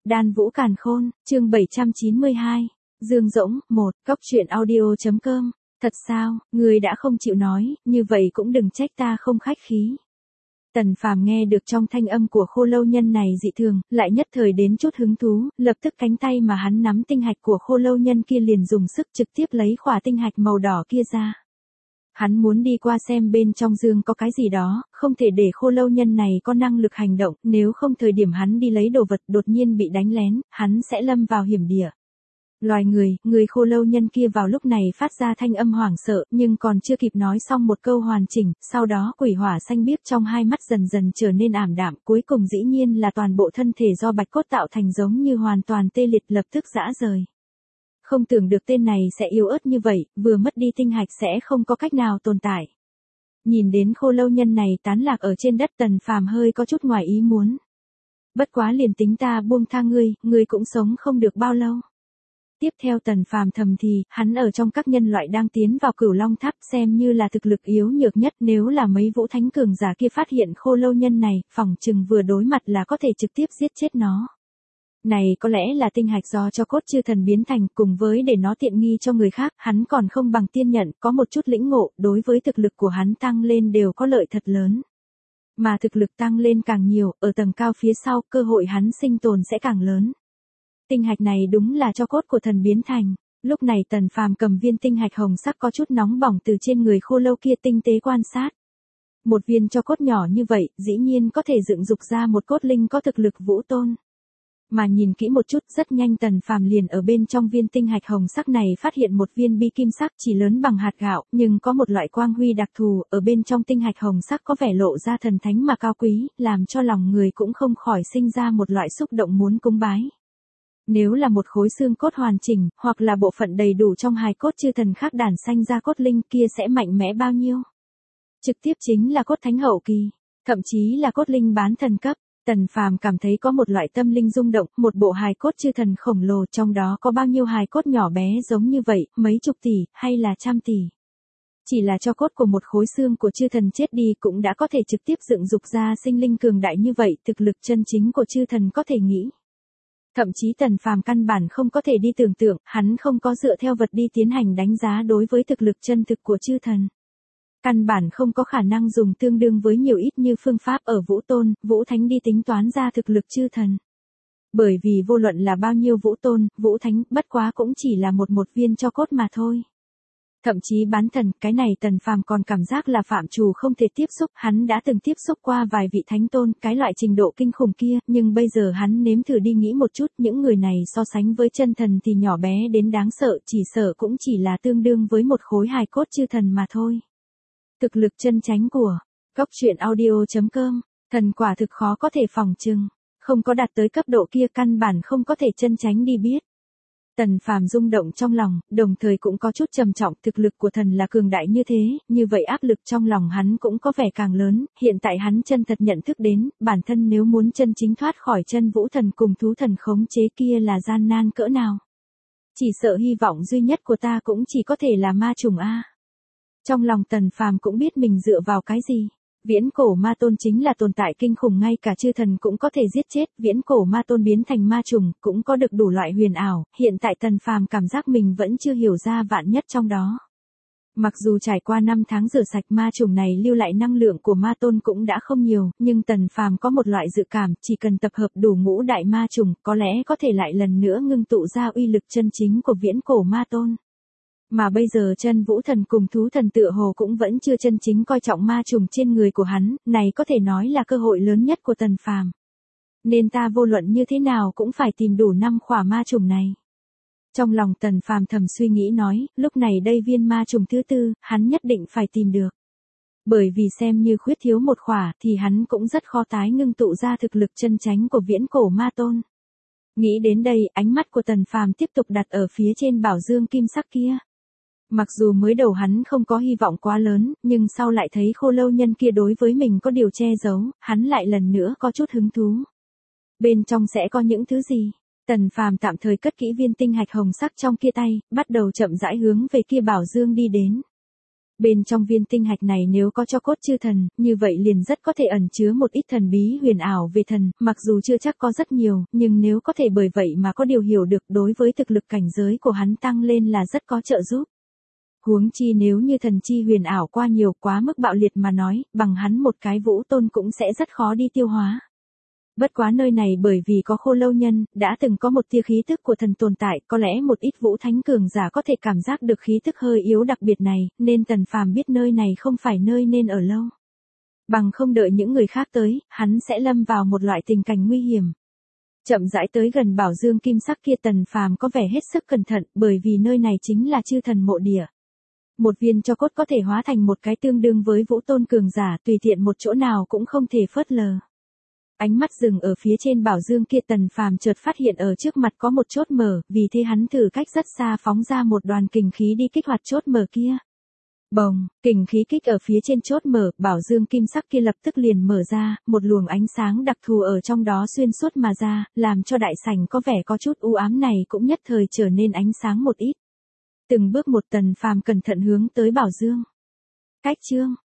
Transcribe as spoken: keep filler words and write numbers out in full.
Đan Vũ Càn Khôn, chương bảy trăm chín mươi hai. Dương Dỗng, một, Cóc Truyện Audio chấm com. Thật sao, ngươi đã không chịu nói, như vậy cũng đừng trách ta không khách khí. Tần Phàm nghe được trong thanh âm của Khô Lâu Nhân này dị thường, lại nhất thời đến chút hứng thú, lập tức cánh tay mà hắn nắm tinh hạch của Khô Lâu Nhân kia liền dùng sức trực tiếp lấy khỏa tinh hạch màu đỏ kia ra. Hắn muốn đi qua xem bên trong dương có cái gì đó, không thể để Khô Lâu Nhân này có năng lực hành động, nếu không thời điểm hắn đi lấy đồ vật đột nhiên bị đánh lén, hắn sẽ lâm vào hiểm địa. Loài người, người Khô Lâu Nhân kia vào lúc này phát ra thanh âm hoảng sợ, nhưng còn chưa kịp nói xong một câu hoàn chỉnh, sau đó quỷ hỏa xanh biếc trong hai mắt dần dần trở nên ảm đạm, cuối cùng dĩ nhiên là toàn bộ thân thể do bạch cốt tạo thành giống như hoàn toàn tê liệt lập tức rã rời. Không tưởng được tên này sẽ yếu ớt như vậy, vừa mất đi tinh hạch sẽ không có cách nào tồn tại. Nhìn đến Khô Lâu Nhân này tán lạc ở trên đất, Tần Phàm hơi có chút ngoài ý muốn. Bất quá liền tính ta buông tha ngươi, ngươi cũng sống không được bao lâu. Tiếp theo Tần Phàm thầm thì, hắn ở trong các nhân loại đang tiến vào Cửu Long Tháp xem như là thực lực yếu nhược nhất, nếu là mấy vũ thánh cường giả kia phát hiện Khô Lâu Nhân này, phỏng chừng vừa đối mặt là có thể trực tiếp giết chết nó. Này có lẽ là tinh hạch do cho cốt chư thần biến thành, cùng với để nó tiện nghi cho người khác, hắn còn không bằng tiên nhận, có một chút lĩnh ngộ, đối với thực lực của hắn tăng lên đều có lợi thật lớn. Mà thực lực tăng lên càng nhiều, ở tầng cao phía sau, cơ hội hắn sinh tồn sẽ càng lớn. Tinh hạch này đúng là cho cốt của thần biến thành. Lúc này Tần Phàm cầm viên tinh hạch hồng sắc có chút nóng bỏng từ trên người khô lâu kia tinh tế quan sát. Một viên cho cốt nhỏ như vậy, dĩ nhiên có thể dựng dục ra một cốt linh có thực lực vũ tôn. Mà nhìn kỹ một chút, rất nhanh Tần Phàm liền ở bên trong viên tinh hạch hồng sắc này phát hiện một viên bi kim sắc chỉ lớn bằng hạt gạo, nhưng có một loại quang huy đặc thù, ở bên trong tinh hạch hồng sắc có vẻ lộ ra thần thánh mà cao quý, làm cho lòng người cũng không khỏi sinh ra một loại xúc động muốn cúng bái. Nếu là một khối xương cốt hoàn chỉnh, hoặc là bộ phận đầy đủ trong hài cốt chư thần khác đản sanh ra cốt linh kia sẽ mạnh mẽ bao nhiêu? Trực tiếp chính là cốt thánh hậu kỳ, thậm chí là cốt linh bán thần cấp. Tần Phàm cảm thấy có một loại tâm linh rung động, một bộ hài cốt chư thần khổng lồ, trong đó có bao nhiêu hài cốt nhỏ bé giống như vậy, mấy chục tỷ, hay là trăm tỷ. Chỉ là cho cốt của một khối xương của chư thần chết đi cũng đã có thể trực tiếp dựng dục ra sinh linh cường đại như vậy, thực lực chân chính của chư thần có thể nghĩ. Thậm chí Tần Phàm căn bản không có thể đi tưởng tượng, hắn không có dựa theo vật đi tiến hành đánh giá đối với thực lực chân thực của chư thần. Căn bản không có khả năng dùng tương đương với nhiều ít như phương pháp ở Vũ Tôn, Vũ Thánh đi tính toán ra thực lực chư thần. Bởi vì vô luận là bao nhiêu Vũ Tôn, Vũ Thánh, bất quá cũng chỉ là một một viên cho cốt mà thôi. Thậm chí bán thần, cái này Tần Phàm còn cảm giác là phạm trù không thể tiếp xúc, hắn đã từng tiếp xúc qua vài vị thánh tôn, cái loại trình độ kinh khủng kia, nhưng bây giờ hắn nếm thử đi nghĩ một chút, những người này so sánh với chân thần thì nhỏ bé đến đáng sợ, chỉ sợ cũng chỉ là tương đương với một khối hài cốt chư thần mà thôi. Thực lực chân chánh của Cóc Truyện Audio chấm com, thần quả thực khó có thể phỏng chừng, không có đạt tới cấp độ kia căn bản không có thể chân chánh đi biết. Tần Phàm rung động trong lòng, đồng thời cũng có chút trầm trọng, thực lực của thần là cường đại như thế, như vậy áp lực trong lòng hắn cũng có vẻ càng lớn, hiện tại hắn chân thật nhận thức đến, bản thân nếu muốn chân chính thoát khỏi chân vũ thần cùng thú thần khống chế kia là gian nan cỡ nào. Chỉ sợ hy vọng duy nhất của ta cũng chỉ có thể là ma trùng A. Trong lòng Tần Phàm cũng biết mình dựa vào cái gì. Viễn cổ ma tôn chính là tồn tại kinh khủng, ngay cả chư thần cũng có thể giết chết, viễn cổ ma tôn biến thành ma trùng, cũng có được đủ loại huyền ảo, hiện tại Tần Phàm cảm giác mình vẫn chưa hiểu ra vạn nhất trong đó. Mặc dù trải qua năm tháng rửa sạch ma trùng này lưu lại năng lượng của ma tôn cũng đã không nhiều, nhưng Tần Phàm có một loại dự cảm, chỉ cần tập hợp đủ ngũ đại ma trùng, có lẽ có thể lại lần nữa ngưng tụ ra uy lực chân chính của viễn cổ ma tôn. Mà bây giờ chân vũ thần cùng thú thần tựa hồ cũng vẫn chưa chân chính coi trọng ma trùng trên người của hắn, này có thể nói là cơ hội lớn nhất của Tần Phàm. Nên ta vô luận như thế nào cũng phải tìm đủ năm khỏa ma trùng này. Trong lòng Tần Phàm thầm suy nghĩ nói, lúc này đây viên ma trùng thứ tư, hắn nhất định phải tìm được. Bởi vì xem như khuyết thiếu một khỏa thì hắn cũng rất khó tái ngưng tụ ra thực lực chân chánh của viễn cổ ma tôn. Nghĩ đến đây, ánh mắt của Tần Phàm tiếp tục đặt ở phía trên bảo dương kim sắc kia. Mặc dù mới đầu hắn không có hy vọng quá lớn, nhưng sau lại thấy Khô Lâu Nhân kia đối với mình có điều che giấu, hắn lại lần nữa có chút hứng thú. Bên trong sẽ có những thứ gì? Tần Phàm tạm thời cất kỹ viên tinh hạch hồng sắc trong kia tay, bắt đầu chậm rãi hướng về kia bảo dương đi đến. Bên trong viên tinh hạch này nếu có cho cốt chư thần, như vậy liền rất có thể ẩn chứa một ít thần bí huyền ảo về thần, mặc dù chưa chắc có rất nhiều, nhưng nếu có thể bởi vậy mà có điều hiểu được đối với thực lực cảnh giới của hắn tăng lên là rất có trợ giúp. Huống chi nếu như thần chi huyền ảo qua nhiều quá mức bạo liệt mà nói, bằng hắn một cái vũ tôn cũng sẽ rất khó đi tiêu hóa. Bất quá nơi này bởi vì có khô lâu nhân, đã từng có một tia khí tức của thần tồn tại, có lẽ một ít vũ thánh cường giả có thể cảm giác được khí tức hơi yếu đặc biệt này, nên Tần Phàm biết nơi này không phải nơi nên ở lâu. Bằng không đợi những người khác tới, hắn sẽ lâm vào một loại tình cảnh nguy hiểm. Chậm rãi tới gần bảo dương kim sắc kia, Tần Phàm có vẻ hết sức cẩn thận, bởi vì nơi này chính là chư thần mộ địa. Một viên cho cốt có thể hóa thành một cái tương đương với vũ tôn cường giả, tùy tiện một chỗ nào cũng không thể phớt lờ. Ánh mắt dừng ở phía trên bảo dương kia, Tần Phàm chợt phát hiện ở trước mặt có một chốt mở, vì thế hắn thử cách rất xa phóng ra một đoàn kình khí đi kích hoạt chốt mở kia. Bồng, kình khí kích ở phía trên chốt mở, bảo dương kim sắc kia lập tức liền mở ra, một luồng ánh sáng đặc thù ở trong đó xuyên suốt mà ra, làm cho đại sảnh có vẻ có chút u ám này cũng nhất thời trở nên ánh sáng một ít. Từng bước một, Tần Phàm cẩn thận hướng tới bảo dương. Cách chương